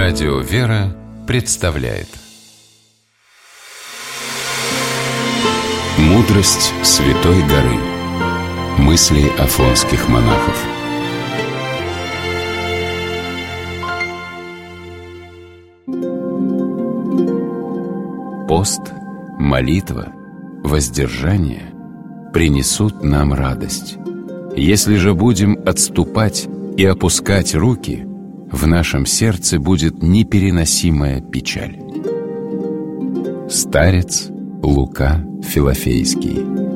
Радио «Вера» представляет «Мудрость Святой горы». Мысли афонских монахов. Пост, молитва, воздержание принесут нам радость. Если же будем отступать и опускать руки, в нашем сердце будет непереносимая печаль. Старец Лука Филофейский.